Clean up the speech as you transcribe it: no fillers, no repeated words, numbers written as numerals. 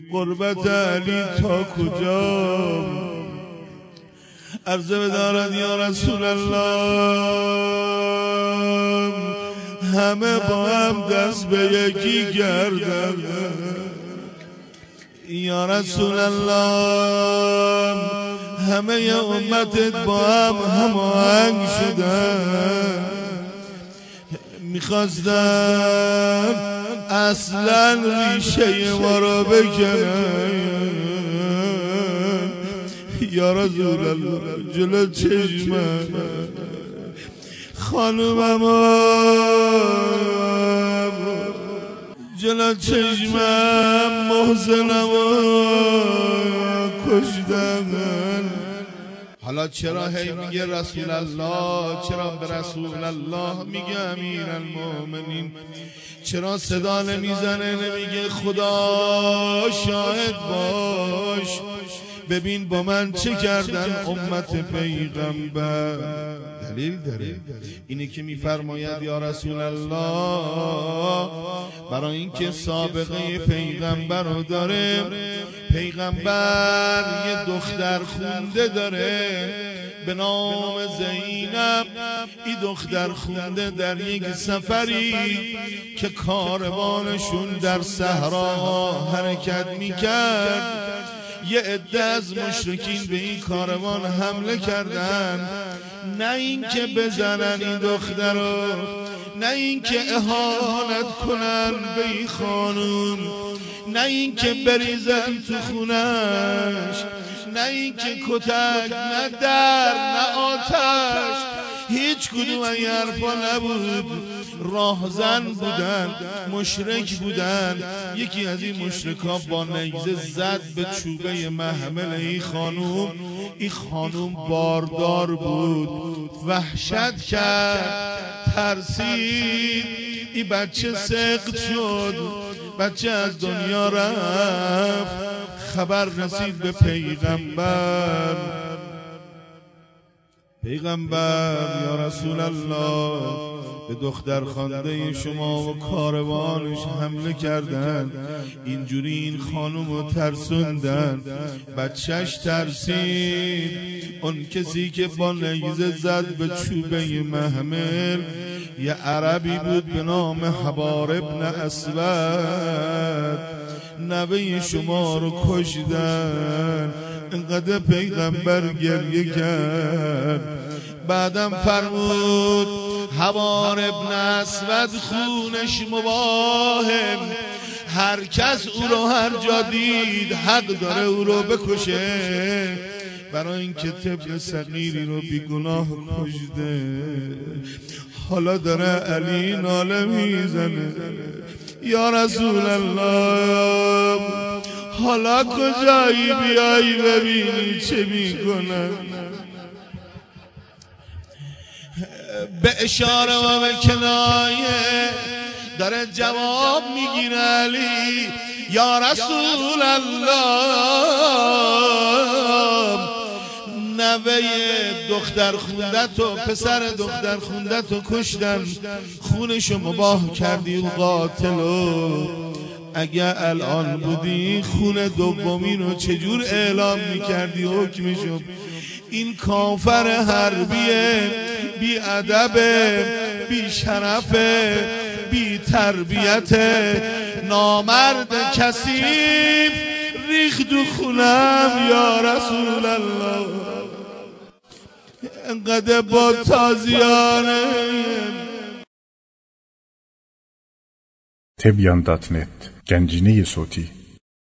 قربت علی تا کجا عرضه بدارد یا رسول الله همه با هم دست به یکی گردن یا رسول الله همه امتت با هم هماهنگ شدن میخواستن اصلا ریشه ما را بکنن یا رسول الله جلو چشمم خانومم جلو چشمم محسنم کشتن حالا چرا هی میگه رسول الله چرا به رسول الله میگه امیرالمومنین چرا صدا نمیزنه نمیگه خدا شاهد باش ببین با من چه کردن امت پیغمبر دلیل داره اینی که میفرماید یا رسول الله برای اینکه سابقه پیغمبر رو داره پیغمبر یه دختر خونده داره به نام زینب این دختر خونده در یک سفری که کاروانشون در صحرا حرکت میکرد یه عده از مشرکین به این کاروان حمله کردن نه این که بزنن این دختر رو نه این که اهانت کنن به این خانوم نه این که بریزن تو خونش نه این که کتک نه در نه آتش هیچ کدوم این حرفا نبود راهزن بودن مشرک بودن یکی از این مشرکا با نیزه زد به چوبه محمل این خانوم باردار بود وحشت کرد ترسید این بچه سقط شد بچه از دنیا رفت خبر رسید به پیغمبر یا رسول الله به دختر خانده شما و کاروانش حمله کردن اینجوری این خانم رو ترسوندن بچهش ترسید اون کسی که با نیزه زد به چوبه محمل یه عربی بود به نام حبار ابن اسود نوه شما رو کشیدن انقدر پیغمبر گریه کرد بعدم فرمود حبار ابن اسود خونش مباهم هر کس او رو هر جا دید حق داره او رو بکشه برای اینکه طفل صغیری رو بیگناه کشته حالا داره علی ناله میزنه یا رسول الله حالا کجایی بیایی ببینی چه میکنن به اشاره و به کنایه داره جواب میگیره علی یا رسول الله نوه دختر خوندت و پسر دختر خوندت و کشتن خونشو مباح کردی و قاتلو اگه الان بودی خون دومی رو چجور اعلام میکردی حکمشو این کافر حربیه بی ادبه بی شرفه بی تربیته نامرد کثیف ریخت و خونم یا رسول الله انقدر با تازیانه Tebyan.net Gencine Soti